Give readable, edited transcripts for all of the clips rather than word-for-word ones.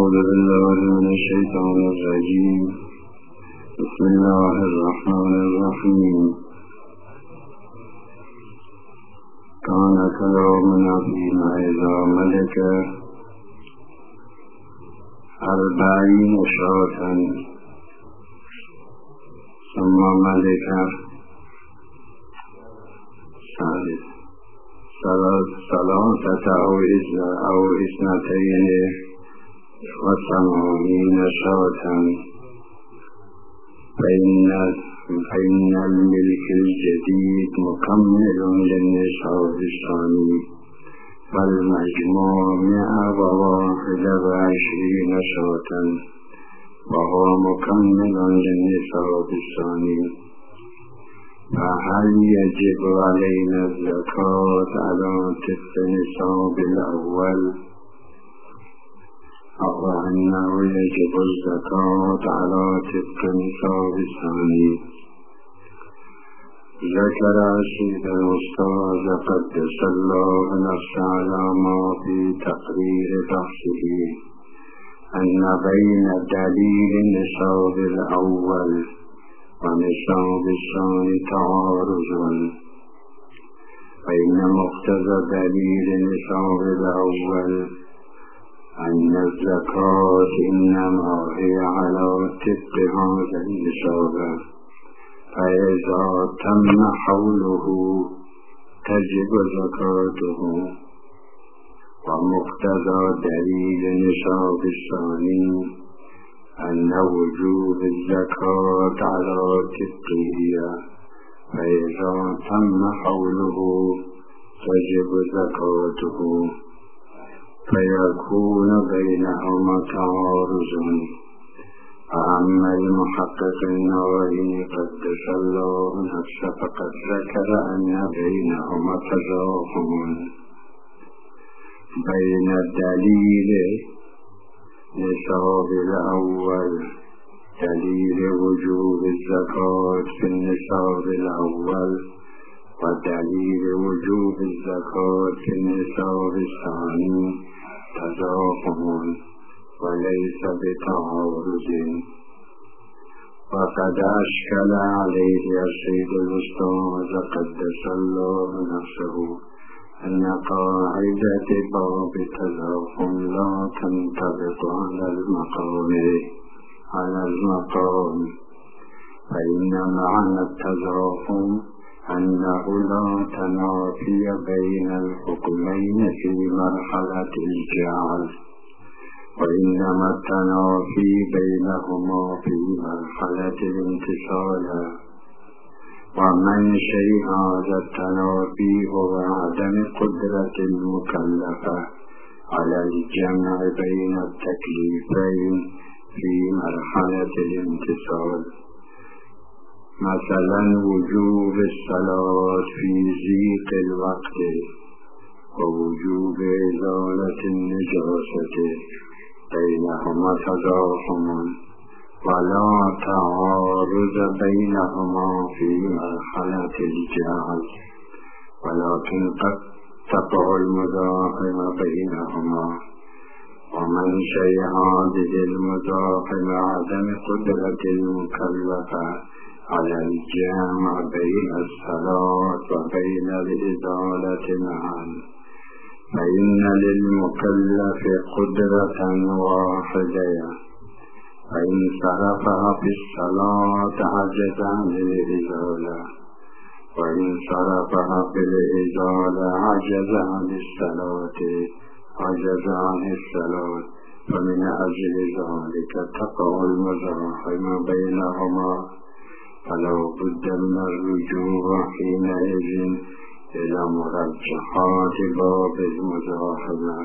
أعوذ بالله من الشيطان الرجيم. بسم الله الرحمن الرحيم. كان كلامنا فيما إذا ملك 40 شاة ثم ملك 3 أو 82 شاة، فإن الملك الجديد مكمل للنصاب الثاني، فالمجموع 121 شاة، وهو مكمل للنصاب الثاني. فهل يجب علينا الزكاة على طبق النصاب الأول، أو أنه يجب الزكاة على طبق النصاب الثاني؟ ذكر السيد الأستاذ قدس الله نفسه على ما في تقرير بحثه أن بين دليل النصاب الأول ونصاب الثاني تعارض، فإن مقتضى دليل النصاب الأول أن الزكاة إنما هي على طبق هذا النصاب، فإذا تم حوله تجب زكاته. ومقتضى دليل النصاب الثاني أن وجوب الزكاة على طبقه، فإذا تم حوله تجب زكاته، فيكون بينهما تعارض. أما المحقق النووي قدس الله نفسه فقد ذكر أن بينهما تزاحم بين الدليل النصاب الأول، دليل وجوب الزكاة في النصاب الأول، ودليل وجوب الزكاة في النصاب الثاني تزاحم وليس بتعارض. وقد أشكل عليه السيد الأستاذ قدس الله نفسه أن قاعدة باب التزاحم لا تنطبق على المقام، فإن معنى التزاحم أنه لا تنافي بين الحكمين في مرحلة الجعل، وإنما التنافي بينهما في مرحلة الانتصال. ومن شيء هذا التنافي هو عدم قدرة المكلفة على الجمع بين التكليفين في مرحلة الانتصال، مثلا وجوب الصلاة في ضيق الوقت ووجوب إزالة النجاسة، بينهما تزاحم ولا تعارض بينهما في مرحلة الجهل، ولكن قد تقع المزاحمة بينهما. ومن شيء هذه المزاحمة عدم قدرة المكلفة على الجمع بين الصلاة وبين الإزالة معا، فإن للمكلف قدرة واحدة، فإن صرفها في الصلاة عجز عن الإزالة، وإن صرفها في الإزالة عجز عن الصلاة، فمن أجل ذلك تقع المزاحمة بينهما، فلا بد من الرجوع حينئذ إلى مرجحات باب المزاحمة.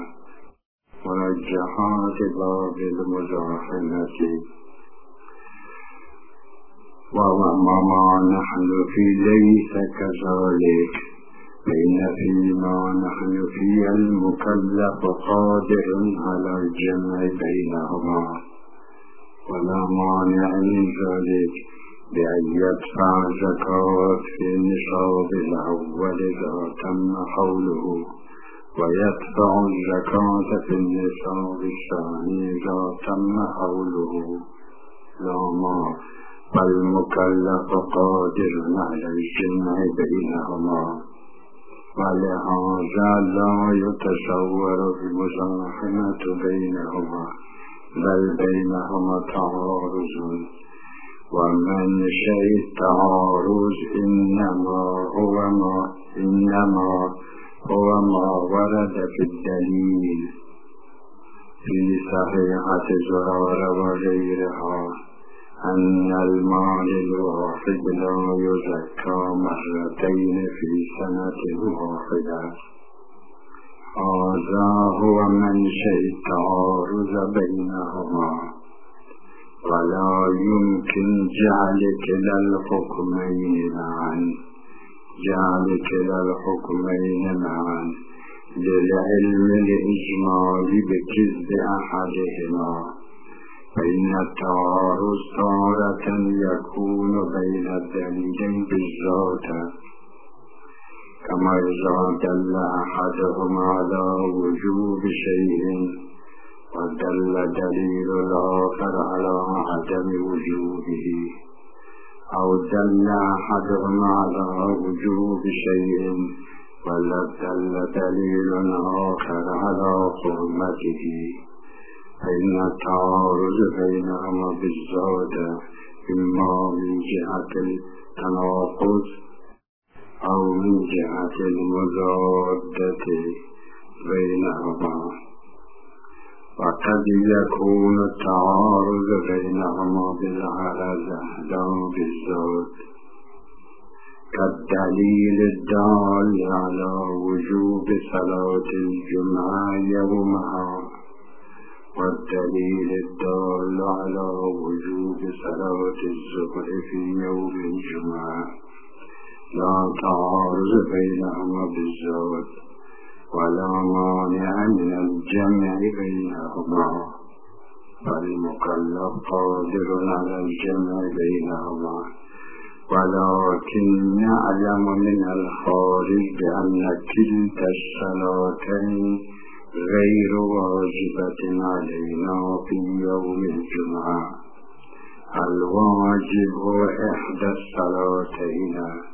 وما نحن في ليس كذلك، فإن فيما نحن فيه المكلف قادر على الجمع بينهما، ولا مانع من ذلك بأن يدفع زكاة في النصاب الأول إذا تم حوله، ويدفع الزكاة في النصاب الثاني إذا تم حوله لا مال، والمكلف قادر على الجمع بينهما، ولهذا لا يتصور المزاحمة بينهما، بل بينهما تعارض. ومنشأ التعارض إنما هو ما ورد في الدليل في صحيحة زرارة وغيرها أن المال الواحد لا يزكى مرتين في سنة واحدة. هذا هو منشأ التعارض بينهما، ولا يمكن جعل كلا الحكمين معا للعلم الإجمالي بكذب أحدهما، فإن التعارض تارة يكون بين الدليلين بالذات، كما إذا دل أحدهما على وجوب شيء ودل دليل الآخر على عدم وجوبه، أو دل أحدهما على وجوب شيء ودل دليل آخر على حرمته، فإن التعارض بينهما بالذات إما من جهة التناقض أو من جهة المضادة بينهما. وقد يكون التعارض بينهما بالعرض لا بالذات، كالدليل الدال على وجوب صلاة الجمعة يومها، والدليل الدال على وجوب صلاة الظهر في يوم الجمعة، لا تعارض بينهما بالذات، ولا مانع من الجمع بينهما، فالمكلف قادر على الجمع بينهما. ولكن نعلم من الخارج بأن كلتا الصلاتين غير واجبة علينا في يوم الجمعة، الواجب هو إحدى الصلاتين،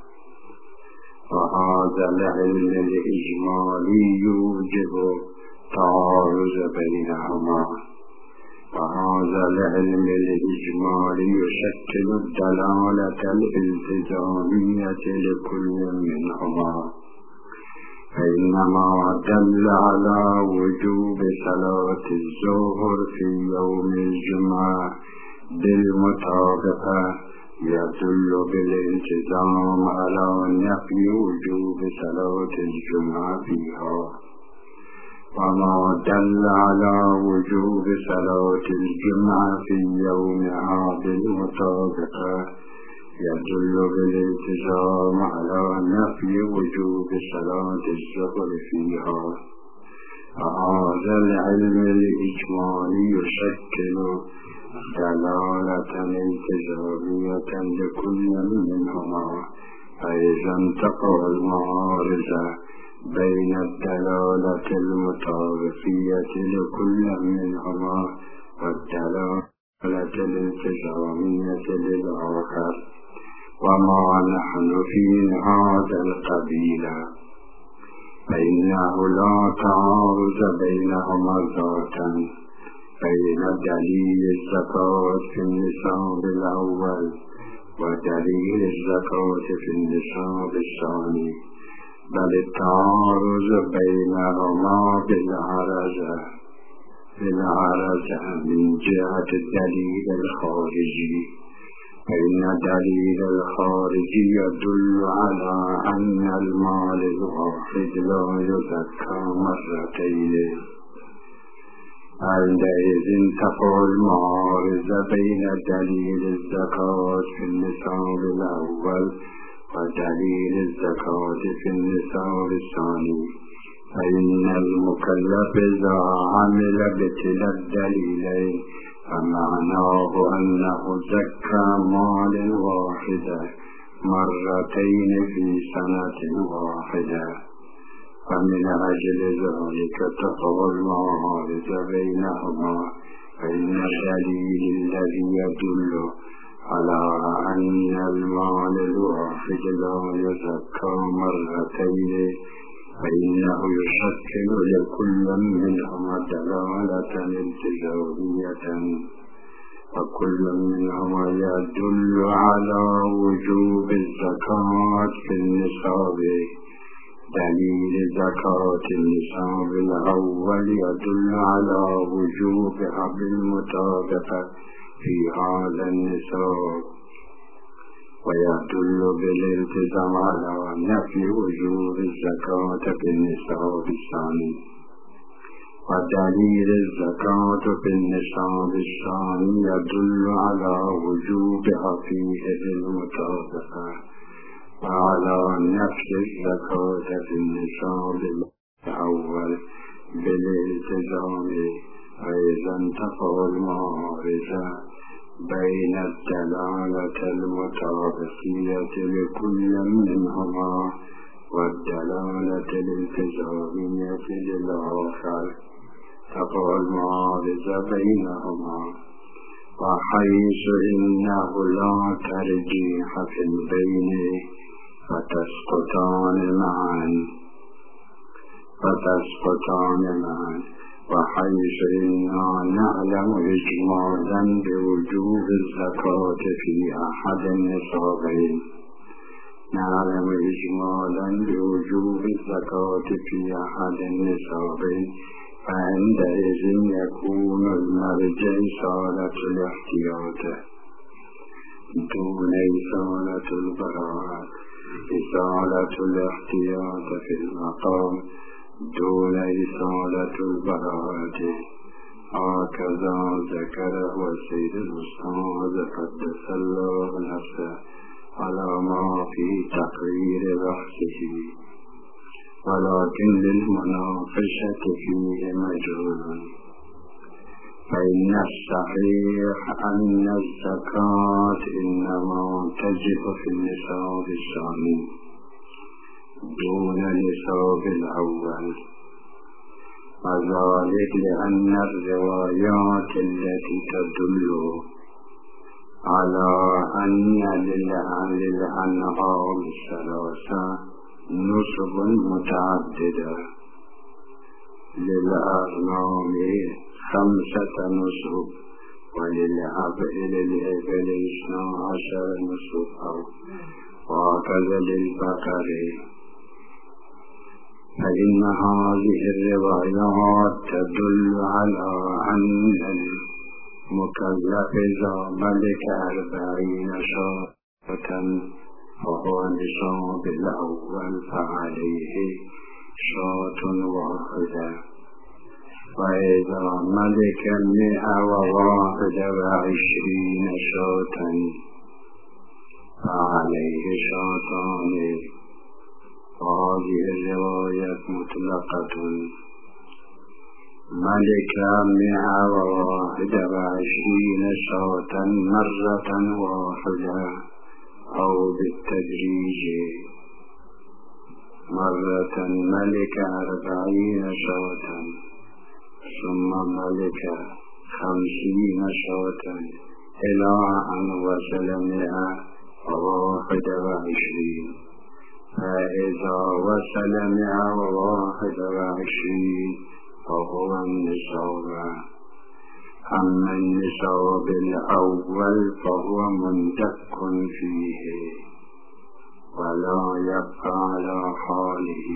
وهذا العلم الإجمالي يوجب تعارض بينهما، وهذا العلم الإجمالي يشكل الدلالة الالتزامية لكل منهما، فإنما دل على وجوب صلاة الظهر في يوم الجمعة بالمطابقة يدل بالالتزام على نفي وجوب صلاة الجمعة فيها، وما دل على وجوب صلاة الجمعة في يومها بالمطابقة يدل بالالتزام على نفي وجوب صلاة الظهر فيها. فهذا العلم الإجمالي يشكل دلالة التزامية لكل منهما، فإذا انتقى المعارض بين الدلالة المطابقية لكل منهما والدلالة الالتزامية للآخر، وما نحن في هذا القبيل، فإنه لا تعارض بينهما ذاتا بين دليل الزكاة في النصاب الأول ودليل الزكاة في النصاب الثاني، بل التعارض بينهما بالعرض من جهة الدليل الخارجي، فإن الدليل الخارجي يدل على أن المال الواحد لا يزكى مرتين، عندئذ انتقى المعارض بين دليل الزكاة في النصاب الأول ودليل الزكاة في النصاب الثاني، فإن المكلف إذا عمل بكلا الدليلين فمعناه أنه زكى مال واحدة مرتين في سنة واحدة، فمن أجل ذلك تقوى المعارض بينهما، فإن الدليل الذي يدل على أن المال الواحد لا يزكى مرتين فإنه يشكل لكل منهما دلالة التزامية، وكل منهما يدل على وجوب الزكاة في النصاب. دليل زكاة النصاب الأول يدل على وجوبها بالمطابقة في هذا النصاب، ويدل بالالتزام على نفي وجوب الزكاة في النصاب الثاني. ودليل الزكاة في النصاب الثاني يدل على وجوبها فيه بالمطابقة، وعلى نفي الزكاة في النصاب الأول بالالتزام. فإذا انتفى المعارض بين الدلالة المطابقية لكل منهما والدلالة الالتزامية للآخر، تقع المعارض بينهما. وحيث إنه لا ترجيح في البين فتسقطان معا. وحيث إنا نعلم إجمالا بوجوب الزكاة في أحد النصابين، فعندئذ يكون المرجع صالة الاحتياط دون إصالة البراءة، إصالة الاحتياط في المقام دون إصالة البراءة. هكذا ذكره السيد الأستاذ قدس الله نفسه على ما في تقرير بحثه، ولكن للمناقشة فيه مجال. فإن الصحيح أن الزكاة إنما تجب في النصاب الثاني دون النصاب الأول، وذلك لأن الروايات التي تدل على أن للأنعام الثلاثة نصب متعددة، للأغنام 5 نصب، وللإبل 12 نصب، وهكذا للبقر. فإن هذه الروايات تدل على أن المكلف إذا ملك 40 شاة فهو نصاب الأول فعليه شاة واحدة، وإذا ملك 121 شاة فعليه شاتان. وهذه الرواية مطلقة. ملك 121 شاة مرة واحدة أو بالتدريج، مرة ملك 40 شاة، ثم ملك 50 شاة، إلى أن وصل 121. فإذا وصل 121 فهو النصاب. أما النصاب الأول فهو مندك فيه ولا يبقى على حاله.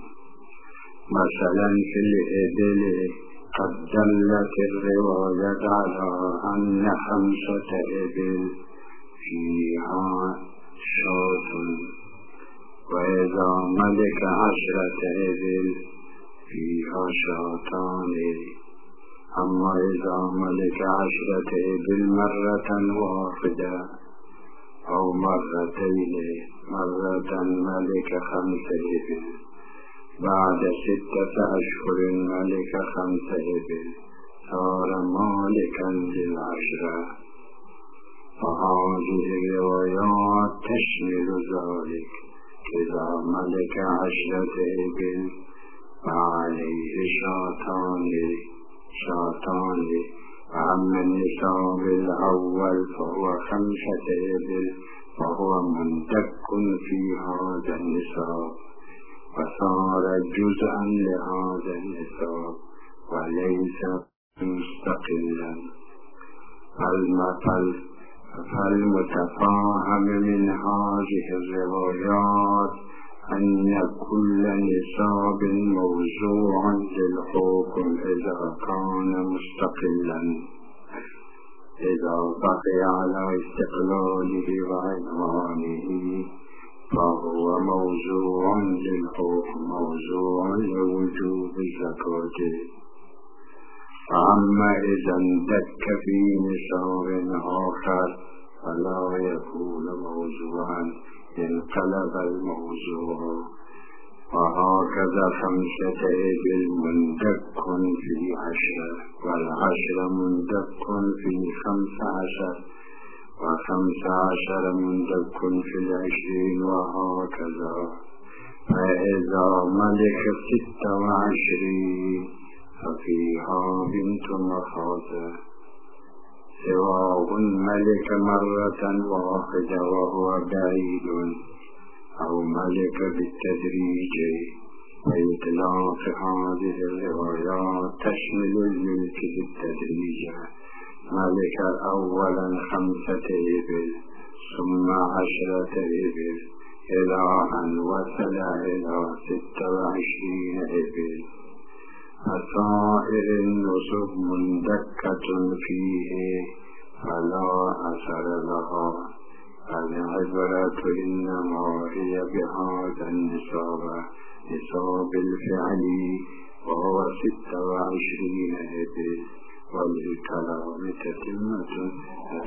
مثلا في الإبل قد دلت الرواية على أن 5 إبل فيها شاة، وإذا ملك 10 إبل فيها شاتان. أما إذا ملك 10 إبل مرة واحدة أو مرتين، مرة ملك 5 إبل، بعد 6 أشهر ملك 5 إبل، صار مالكا لل10. فهذه الروايات تشمل ذلك. إذا ملك 10 إبل وعليه شاطان وأما النصاب الأول فهو 5 إبل وهو مندك في هذا النصاب وصار جزءا لهذا النصاب وليس مستقلا. فالمتفاهم من هذه الروايات أن كل نصاب موزوع للحكم إذا كان مستقلا، إذا بقي على استقلاله وعنوانه فهو موزوع للحكم، موزوع لوجوب الزكاة. أما إذا اندك في نصاب آخر فلا يكون موزوعا، انقلب الموزوع. وهكذا 5 إبل مندك في 10 والعشر مندك في 15 و15 مندك في 20 وهكذا. فإذا ملك 26 ففيها بنت مخاضة، سواء ملك مرة واحدة وهو بعيد أو ملك بالتدريج. وإطلاق هذه الروايات تشمل الملك بالتدريج، ملك أولا 5 إبل ثم 10 إبل إلى أن وصل إلى 26 إبل. فصائر النصب مندكة فيه فلا أثر لها. العبرة إنما هي بهذا النصاب، نصاب الفعل وهو 26 إبل. وللكلام تتمة